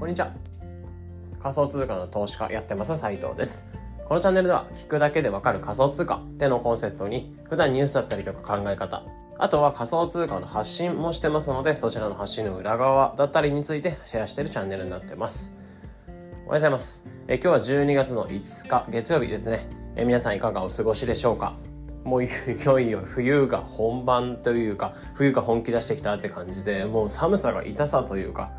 にちは。仮想通貨の投資家やってます斉藤です。このチャンネルでは聞くだけでわかる仮想通貨ってのコンセプトに普段ニュースだったりとか考え方、あとは仮想通貨の発信もしてますので、そちらの発信の裏側だったりについてシェアしているチャンネルになってます。おはようございます。今日は12月の5日月曜日ですね。皆さんいかがお過ごしでしょうか。もういよいよ冬が本番というか、冬が本気出してきたって感じで、もう寒さが痛さというか、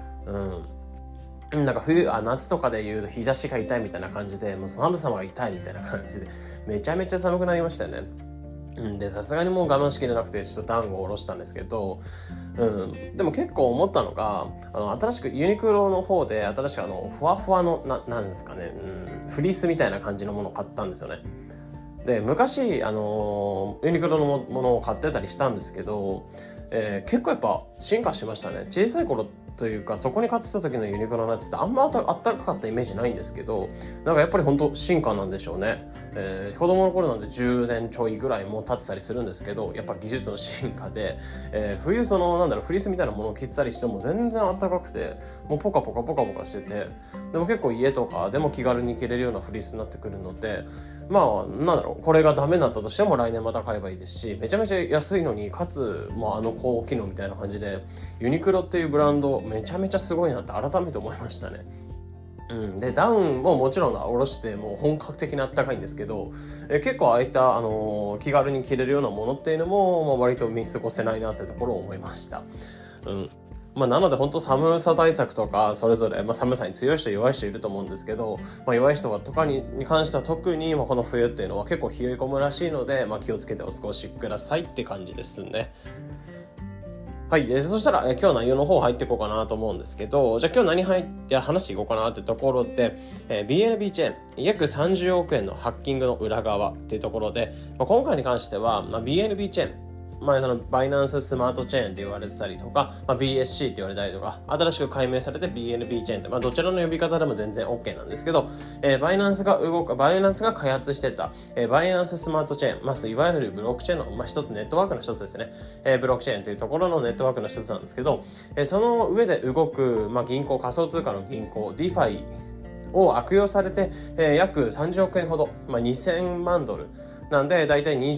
なんか夏とかで言うと日差しが痛いみたいな感じで、もう寒さが痛いみたいな感じで、めちゃめちゃ寒くなりましたよね。で、さすがにもう我慢しきれなくて、ちょっとダウンを下ろしたんですけど、でも結構思ったのが、新しくユニクロの方で、新しくふわふわの、なんですかね、フリースみたいな感じのものを買ったんですよね。で、昔、ユニクロのものを買ってたりしたんですけど、結構やっぱ進化しましたね。小さい頃というか、そこに買ってた時のユニクロのやつってあんまあったかかったイメージないんですけど、なんかやっぱり本当進化なんでしょうね。子供の頃なんで10年ちょいぐらいも経ってたりするんですけど、やっぱり技術の進化で、冬フリースみたいなものを着てたりしても全然あったかくて、もうポカポカしてて、でも結構家とかでも気軽に着れるようなフリースになってくるので、これがダメになったとしても来年また買えばいいですし、めちゃめちゃ安いのに、かつ、高機能みたいな感じで、ユニクロっていうブランド、めちゃめちゃすごいなって改めて思いましたね。で、ダウンももちろん下ろしてもう本格的なあったかいんですけど、結構ああいった気軽に着れるようなものっていうのも、割と見過ごせないなってところを思いました。なので本当寒さ対策とかそれぞれ、寒さに強い人弱い人いると思うんですけど、弱い人とかに関しては特に、この冬っていうのは結構冷え込むらしいので、気をつけてお過ごしくださいって感じですね。はい。そしたら、今日内容の方入っていこうかなと思うんですけど、じゃあ今日話していこうかなってところで、BNB チェーン、約30億円のハッキングの裏側っていうところで、今回に関しては、BNB チェーン、バイナンススマートチェーンって言われてたりとか、BSC って言われたりとか、新しく改名されて BNB チェーンって、どちらの呼び方でも全然 OK なんですけど、バイナンスが開発してた、バイナンススマートチェーン、いわゆるブロックチェーンの、一つ、ネットワークの一つですね。ブロックチェーンというところのネットワークの一つなんですけど、その上で動く、仮想通貨の銀行、DeFi を悪用されて、約30億円ほど、2000万ドル、なんで、だいたい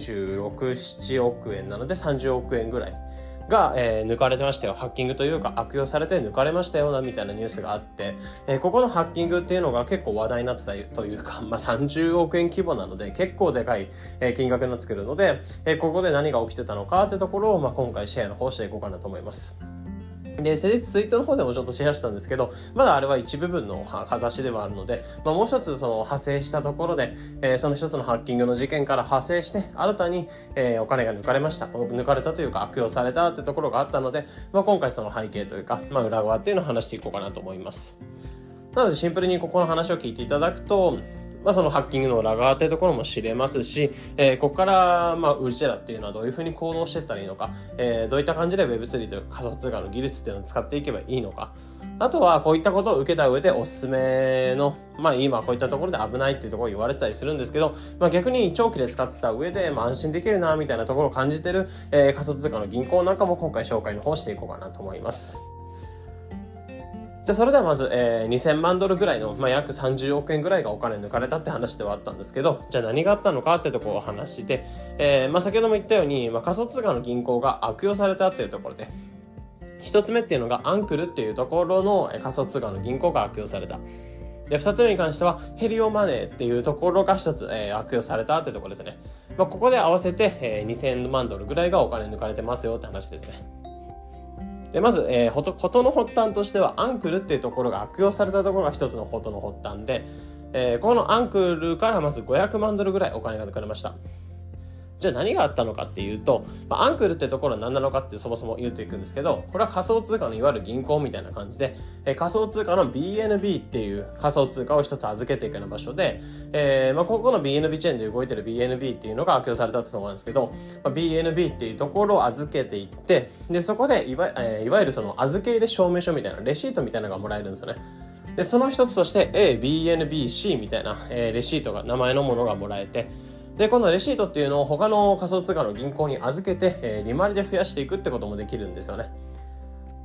26、7億円なので30億円ぐらいが、抜かれてましたよ。ハッキングというか悪用されて抜かれましたよなみたいなニュースがあって、ここのハッキングっていうのが結構話題になってたというか、30億円規模なので結構でかい、金額になってくるので、ここで何が起きてたのかってところを、今回シェアの方していこうかなと思います。で、先日ツイートの方でもちょっとシェアしたんですけど、まだあれは一部分の形ではあるので、もう一つその派生したところで、その一つのハッキングの事件から派生して、新たに、お金が抜かれました。抜かれたというか悪用されたってところがあったので、今回その背景というか、裏側っていうのを話していこうかなと思います。なのでシンプルにここの話を聞いていただくと、そのハッキングの裏側っていうところも知れますし、ここから、うちらっていうのはどういうふうに行動していったらいいのか、どういった感じで Web3 という仮想通貨の技術っていうのを使っていけばいいのか、あとはこういったことを受けた上でおすすめの、今こういったところで危ないっていうところを言われてたりするんですけど、逆に長期で使った上で、安心できるなみたいなところを感じてる、仮想通貨の銀行なんかも今回紹介の方していこうかなと思います。じゃあそれではまず、2000万ドルぐらいの、約30億円ぐらいがお金抜かれたって話ではあったんですけど、じゃあ何があったのかってところを話して、先ほども言ったように、仮想通貨の銀行が悪用されたっていうところで、一つ目っていうのがアンクルっていうところの仮想通貨の銀行が悪用された。で、二つ目に関してはヘリオマネーっていうところが一つ、悪用されたってところですね。ここで合わせて、2000万ドルぐらいがお金抜かれてますよって話ですね。で、まず、事の発端としては、アンクルっていうところが悪用されたところが一つの事の発端で、このアンクルからまず500万ドルぐらいお金が抜かれました。じゃあ何があったのかっていうと、アンクルってところは何なのかってそもそも言っていくんですけど、これは仮想通貨のいわゆる銀行みたいな感じで、仮想通貨の BNB っていう仮想通貨を一つ預けていくような場所で、ここの BNB チェーンで動いてる BNB っていうのが悪用されたってところなんですけど、BNB っていうところを預けていって、で、そこでいわゆるその預け入れ証明書みたいなレシートみたいなのがもらえるんですよね。で、その一つとして BNBC みたいな、レシートが、名前のものがもらえて、で、このレシートっていうのを他の仮想通貨の銀行に預けて、利回りで増やしていくってこともできるんですよね。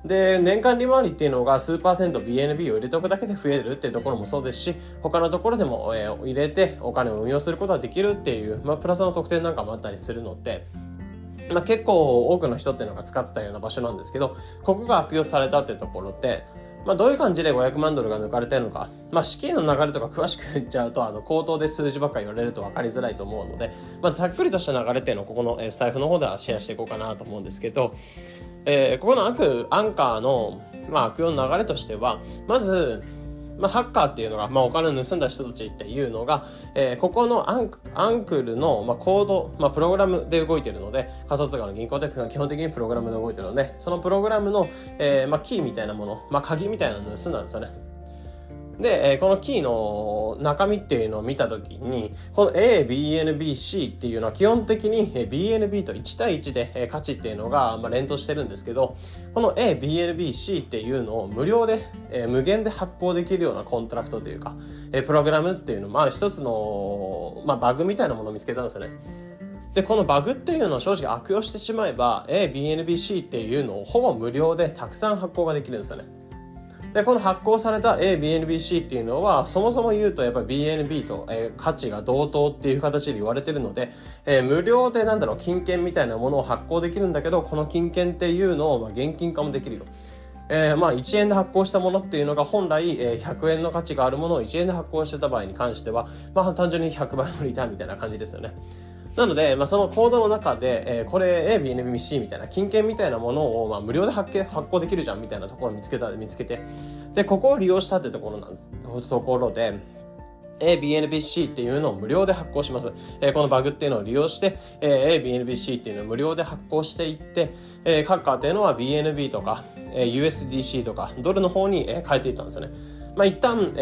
で、年間利回りっていうのが数%、BNB を入れておくだけで増えるっていうところもそうですし、他のところでも、入れてお金を運用することができるっていう、プラスの特典なんかもあったりするので、結構多くの人っていうのが使ってたような場所なんですけど、ここが悪用されたってところで、どういう感じで500万ドルが抜かれてるのか、資金の流れとか詳しく言っちゃうと、口頭で数字ばっかり言われると分かりづらいと思うので、ざっくりとした流れっていうのをここのスタイフの方ではシェアしていこうかなと思うんですけど、ここのアンカーの、悪用の流れとしては、まず、ハッカーっていうのが、お金を盗んだ人たちっていうのが、ここのアンクルの、コード、プログラムで動いているので、仮想通貨の銀行って基本的にプログラムで動いているので、そのプログラムの、キーみたいなもの、鍵みたいなのを盗んだんですよね。で、このキーの中身っていうのを見たときに、この A、BNB、C っていうのは基本的に BNB と1対1で価値っていうのが連動してるんですけど、この A、BNB、C っていうのを無料で、無限で発行できるようなコントラクトというか、プログラムっていうの一つの、バグみたいなものを見つけたんですよね。で、このバグっていうのを正直悪用してしまえば A、BNB、C っていうのをほぼ無料でたくさん発行ができるんですよね。で、この発行された A、BNB、C っていうのは、そもそも言うとやっぱり BNB と、価値が同等っていう形で言われてるので、無料で金券みたいなものを発行できるんだけど、この金券っていうのを現金化もできるよ。1円で発行したものっていうのが本来、100円の価値があるものを1円で発行してた場合に関しては、単純に100倍のリターンみたいな感じですよね。なので、そのコードの中で、これ A、BNB、C みたいな金券みたいなものを、無料で発行できるじゃんみたいなところを見つけて、で、ここを利用したってところで、A、BNB-C っていうのを無料で発行します。このバグっていうのを利用して、A、BNB-C っていうのを無料で発行していって、ハッカーっていうのは BNB とか、USDC とかドルの方に変えていったんですよね。一旦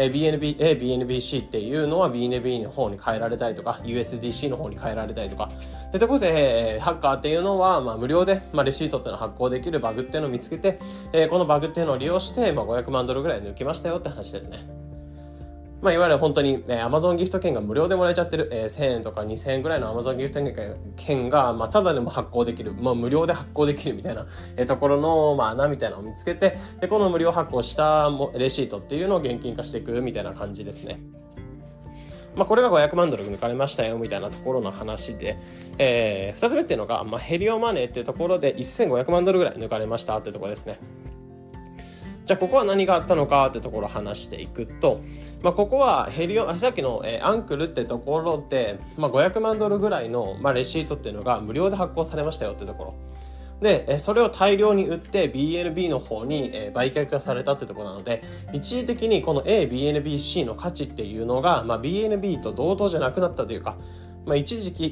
BNB-C っていうのは BNB の方に変えられたりとか USDC の方に変えられたりとかでところで、ハッカーっていうのは無料でレシートっていうのを発行できるバグっていうのを見つけて、このバグっていうのを利用して500万ドルぐらい抜きましたよって話ですね。いわゆる本当に、Amazon ギフト券が無料でもらえちゃってる、1000円とか2000円ぐらいの Amazon ギフト券が、ただでも発行できる、無料で発行できるみたいな、ところの、穴みたいなのを見つけて、で、この無料発行したレシートっていうのを現金化していくみたいな感じですね。これが500万ドル抜かれましたよみたいなところの話で、2つ目っていうのが、ヘリオマネーってところで1500万ドルぐらい抜かれましたってところですね。じゃあここは何があったのかってところを話していくと、ここはさっきのアンクルってところで、500万ドルぐらいのレシートっていうのが無料で発行されましたよってところ。で、それを大量に売って BNB の方に売却がされたってところなので、一時的にこの A、BNB-C の価値っていうのが、BNB と同等じゃなくなったというか、一時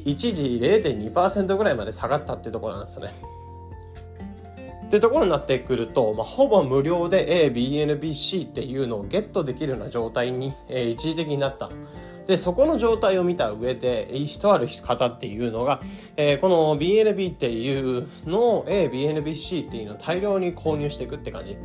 0.2% ぐらいまで下がったってところなんですよね。ってところになってくると、ほぼ無料で A、BNB-C っていうのをゲットできるような状態に、一時的になった。で、そこの状態を見た上で、とある方っていうのが、この BNB っていうのを A、BNB-C っていうのを大量に購入していくって感じ。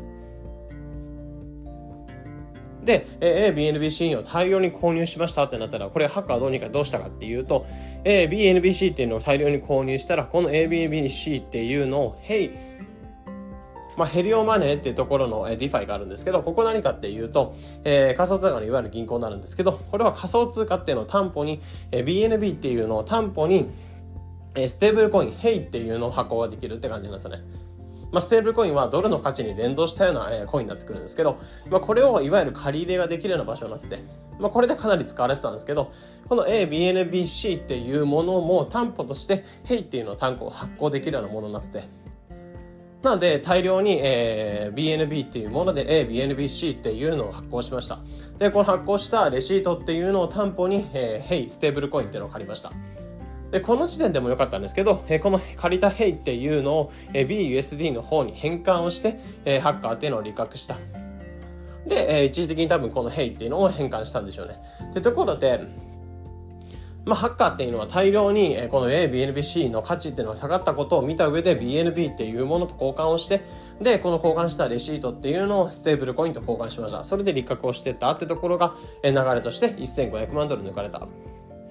で、A、BNB-C を大量に購入しましたってなったら、これハッカーどうしたかっていうと、A、BNB-C っていうのを大量に購入したら、この A、BNB-C っていうのを、ヘリオマネーっていうところのDeFi があるんですけど、ここ何かっていうと、仮想通貨のいわゆる銀行になるんですけど、これは仮想通貨っていうのを担保に、BNB っていうのを担保に、ステーブルコイン、ヘイっていうのを発行ができるって感じなんですよね。ステーブルコインはドルの価値に連動したようなコインになってくるんですけど、これをいわゆる借り入れができるような場所になってて、これでかなり使われてたんですけど、この A、BNB-C っていうものも担保として、ヘイっていうのを発行できるようなものになってて、なので大量に、BNB っていうもので A、BNB-C っていうのを発行しました。で、この発行したレシートっていうのを担保に、ヘイ、ステーブルコインっていうのを借りました。で、この時点でも良かったんですけど、この借りたヘイっていうのを、BUSD の方に変換をして、ハッカーっていうのを利確した。で、一時的に多分このヘイっていうのを変換したんでしょうね。ってところで、ハッカーっていうのは大量にこの A、BNB-C の価値っていうのが下がったことを見た上で BNB っていうものと交換をして、で、この交換したレシートっていうのをステーブルコインと交換しました。それで利確をしてったってところが流れとして1500万ドル抜かれた。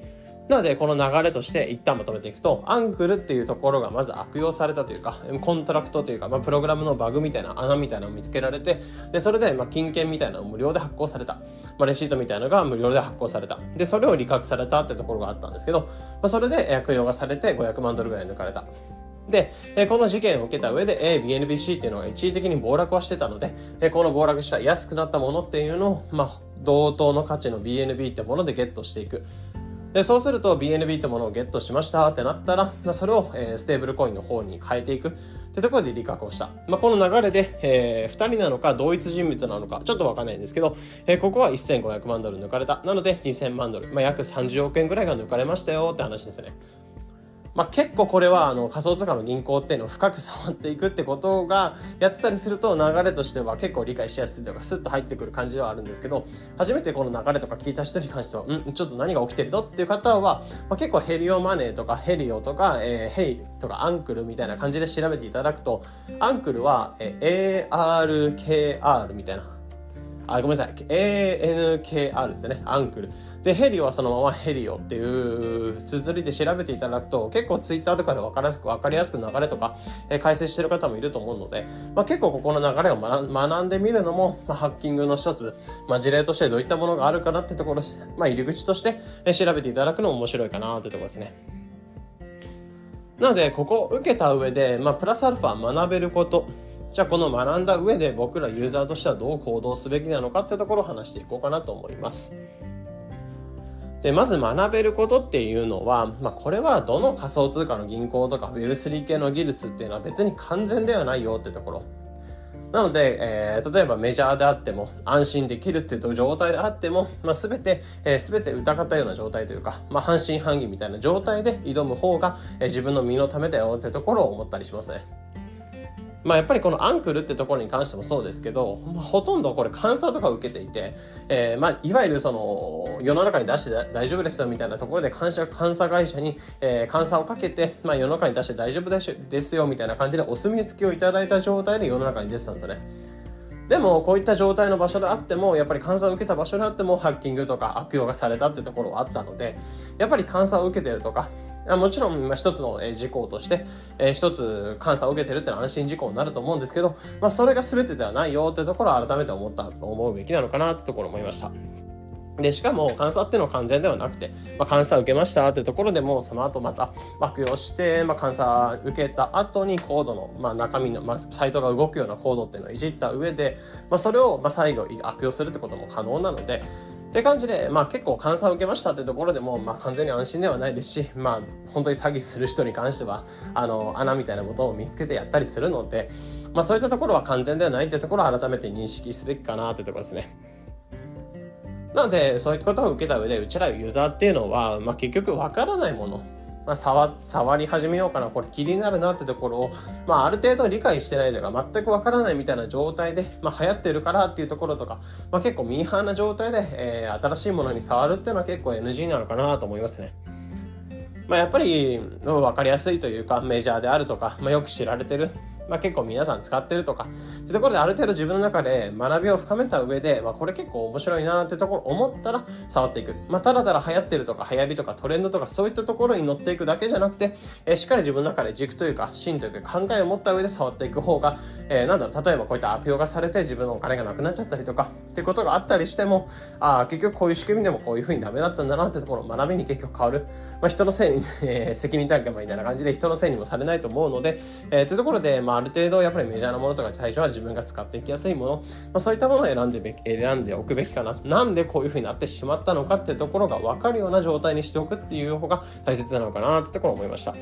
なので、この流れとして一旦まとめていくと、アンクルっていうところがまず悪用されたというか、コントラクトというか、プログラムのバグみたいな穴みたいなのを見つけられて、で、それで、金券みたいなのを無料で発行された。レシートみたいなのが無料で発行された。で、それを利確されたってところがあったんですけど、それで悪用がされて$500万ぐらい抜かれた。で、この事件を受けた上で、BNBC っていうのが一時的に暴落はしてたので、この暴落した安くなったものっていうのを、同等の価値の BNB ってものでゲットしていく。で、そうすると BNB ってものをゲットしましたってなったら、それを、ステーブルコインの方に変えていくってところで利確をした。この流れで、2人なのか同一人物なのかちょっとわかんないんですけど、ここは$1500万抜かれた。なので$2000万、約30億円ぐらいが抜かれましたよって話ですね。結構これは仮想通貨の銀行っていうのを深く触っていくってことがやってたりすると流れとしては結構理解しやすいというかスッと入ってくる感じではあるんですけど、初めてこの流れとか聞いた人に関してはちょっと何が起きてるのっていう方は、結構ヘリオマネーとかヘリオとか、ヘイとかアンクルみたいな感じで調べていただくと、アンクルは、ARKR みたいな、ごめんなさい、ANKR ですね、アンクルで、ヘリオはそのままヘリオっていう綴りで調べていただくと、結構ツイッターとかで分かりやすく流れとか、解説してる方もいると思うので、結構ここの流れを学んでみるのも、ハッキングの一つ、事例としてどういったものがあるかなってところ、入り口として調べていただくのも面白いかなってところですね。なので、ここを受けた上で、プラスアルファ学べること、じゃあこの学んだ上で僕らユーザーとしてはどう行動すべきなのかってところを話していこうかなと思います。で、まず学べることっていうのは、これはどの仮想通貨の銀行とか Web3 系の技術っていうのは別に完全ではないよってところ。なので、例えばメジャーであっても安心できるっていう状態であっても、全て疑ったような状態というか、半信半疑みたいな状態で挑む方が、自分の身のためだよってところを思ったりしますね。やっぱりこのアンクルってところに関してもそうですけど、ほとんどこれ監査とか受けていて、いわゆるその世の中に出して大丈夫ですよみたいなところで監査会社に、監査をかけて、世の中に出して大丈夫ですよみたいな感じでお墨付きをいただいた状態で世の中に出てたんですよね。でもこういった状態の場所であっても、やっぱり監査を受けた場所であってもハッキングとか悪用がされたってところはあったので、やっぱり監査を受けてるとか、もちろん一つの事項として一つ監査を受けてるってのは安心事項になると思うんですけど、それが全てではないよってところを改めて思うべきなのかなってところを思いました。で、しかも監査っていうのは完全ではなくて、監査受けましたってところでもその後また悪用して、監査受けた後にコードの、中身の、サイトが動くようなコードっていうのをいじった上で、それを再度悪用するってことも可能なので、って感じで、結構監査を受けましたってところでも、完全に安心ではないですし、本当に詐欺する人に関しては、穴みたいなことを見つけてやったりするので、そういったところは完全ではないってところを改めて認識すべきかなってところですね。なので、そういったことを受けた上で、うちらユーザーっていうのは、結局わからないもの、触り始めようかな、これ気になるなってところを、ある程度理解してないというか、全くわからないみたいな状態で、流行ってるからっていうところとか、結構ミーハーな状態で、新しいものに触るっていうのは結構 NG なのかなと思いますね。やっぱり、わかりやすいというか、メジャーであるとか、よく知られてる。結構皆さん使ってるとかってところである程度自分の中で学びを深めた上で、これ結構面白いなってところ思ったら触っていく。ただただ流行ってるとか流行りとかトレンドとかそういったところに乗っていくだけじゃなくて、しっかり自分の中で軸というか芯というか考えを持った上で触っていく方が、例えばこういった悪用がされて自分のお金がなくなっちゃったりとかってことがあったりしても、結局こういう仕組みでもこういう風にダメだったんだなってところ学びに結局変わる。人のせいに、責任転嫁みたいな感じで人のせいにもされないと思うので、というところで、ある程度やっぱりメジャーなものとか最初は自分が使っていきやすいもの、そういったものを選んでおくべきかな。なんでこういう風になってしまったのかってところが分かるような状態にしておくっていう方が大切なのかなってところを思いました。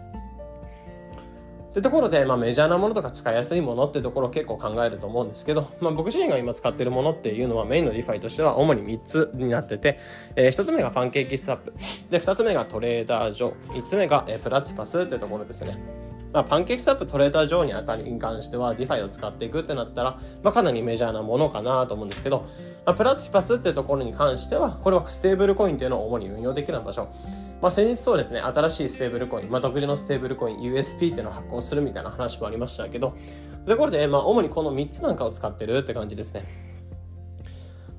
ってところで、メジャーなものとか使いやすいものってところを結構考えると思うんですけど、僕自身が今使っているものっていうのはメインのディファイとしては主に3つになってて、1つ目がパンケーキスワップで、2つ目がトレーダー上、3つ目がプラティパスってところですね。パンケーキスワップ、トレーダー上に関してはディファイを使っていくってなったら、かなりメジャーなものかなと思うんですけど、プラティパスってところに関しては、これはステーブルコインっていうのを主に運用できる場所。先日そうですね、新しいステーブルコイン、独自のステーブルコイン USP っていうのを発行するみたいな話もありましたけど、ところで、主にこの3つなんかを使ってるって感じですね。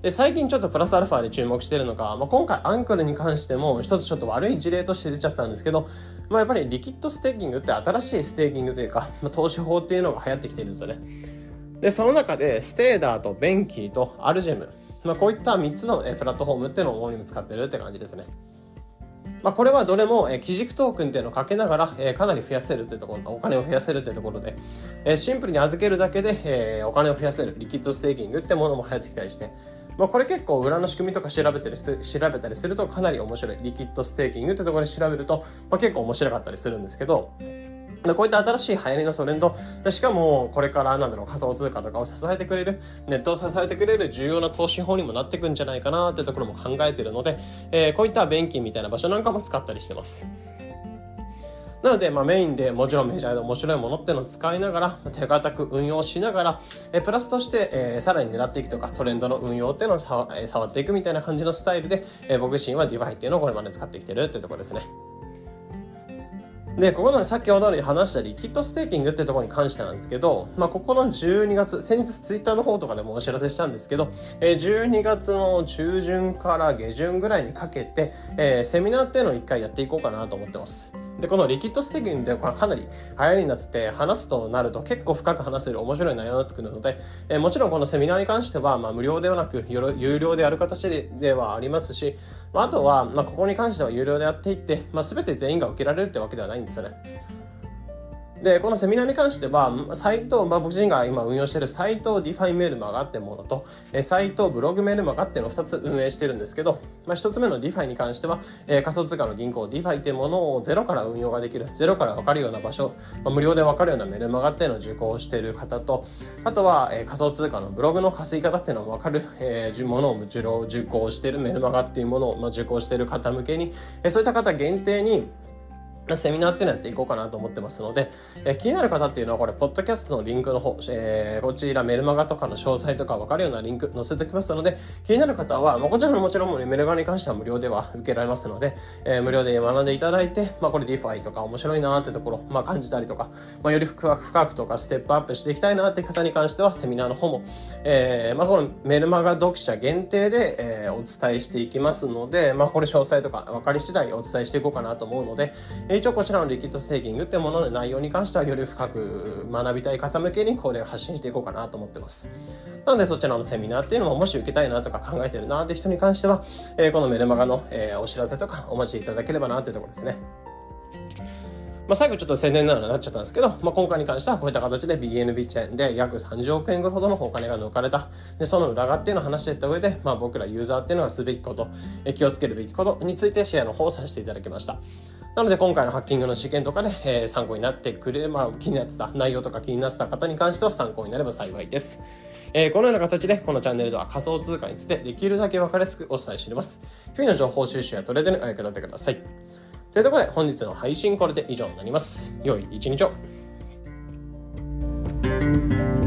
で、最近ちょっとプラスアルファで注目しているのが、今回アンクルに関しても一つちょっと悪い事例として出ちゃったんですけど、やっぱりリキッドステーキングって新しいステーキングというか、投資法っていうのが流行ってきてるんですよね。で、その中でステーダーとベンキーとアルジェム、こういった3つのプラットフォームっていうのを主に使ってるって感じですね。これはどれも基軸トークンっていうのをかけながらかなり増やせるっていうところ、お金を増やせるっていうところで、シンプルに預けるだけでお金を増やせるリキッドステーキングってものも流行ってきたりして、これ結構裏の仕組みとか調べたりするとかなり面白い。リキッドステーキングってところで調べると、結構面白かったりするんですけど、こういった新しい流行りのトレンド、しかもこれから仮想通貨とかを支えてくれる、ネットを支えてくれる重要な投資法にもなっていくんじゃないかなってところも考えているので、こういった弁金みたいな場所なんかも使ったりしてます。なので、メインでもちろんメジャーで面白いものっていうのを使いながら、手堅く運用しながら、プラスとして、さらに狙っていくとか、トレンドの運用っていうのを触っていくみたいな感じのスタイルで、僕自身はディファイっていうのをこれまで使ってきてるっていうところですね。で、ここの先ほど話したリキッドステーキングってところに関してなんですけど、ここの12月、先日ツイッターの方とかでもお知らせしたんですけど、12月の中旬から下旬ぐらいにかけて、セミナーっていうのを一回やっていこうかなと思ってます。で、このリキッドステーキングってかなり流行りになってて、話すとなると結構深く話せる面白い内容になってくるので、もちろんこのセミナーに関しては、無料ではなく有料でやる形ではありますし、あとは、ここに関しては有料でやっていって、全て全員が受けられるってわけではないんですよね。で、このセミナーに関しては、サイト、僕自身が今運用しているサイトディファイメルマガってものと、サイトブログメルマガっていうのを2つ運営してるんですけど、1つ目のディファイに関しては、仮想通貨の銀行ディファイっていうものをゼロから運用ができる、ゼロから分かるような場所、無料で分かるようなメルマガっていうのを受講している方と、あとは、仮想通貨のブログの稼ぎ方っていうのを分かる、ものを受講しているメルマガっていうものを受講している方向けに、そういった方限定にセミナーっていうのをやっていこうかなと思ってますので、気になる方っていうのはこれ、ポッドキャストのリンクの方、こちらメルマガとかの詳細とか分かるようなリンク載せておきますので、気になる方は、こちらのもちろんメルマガに関しては無料では受けられますので、無料で学んでいただいて、これ DeFi とか面白いなーってところ、感じたりとか、より深くとかステップアップしていきたいなって方に関しては、セミナーの方も、このメルマガ読者限定で、お伝えしていきますので、これ詳細とか分かり次第お伝えしていこうかなと思うので、一応こちらのリキッドステーキングっていうものの内容に関してはより深く学びたい方向けにこれを発信していこうかなと思ってます。なのでそちらのセミナーっていうのももし受けたいなとか考えてるなって人に関しては、このメルマガの、お知らせとかお待ちいただければなっていうところですね。最後ちょっと宣伝なのになっちゃったんですけど、今回に関してはこういった形で BNB チェーンで約30億円ほどのお金が抜かれた。で、その裏側っていうのを話していった上で、僕らユーザーっていうのがすべきこと、気をつけるべきことについてシェアの方をさせていただきました。なので今回のハッキングの事件とかで、参考になってくれる、気になってた内容とか気になってた方に関しては参考になれば幸いです。このような形でこのチャンネルでは仮想通貨についてできるだけ分かりやすくお伝えしています。日々の情報収集やトレードにお役立てください。というところで本日の配信これで以上になります。良い一日を。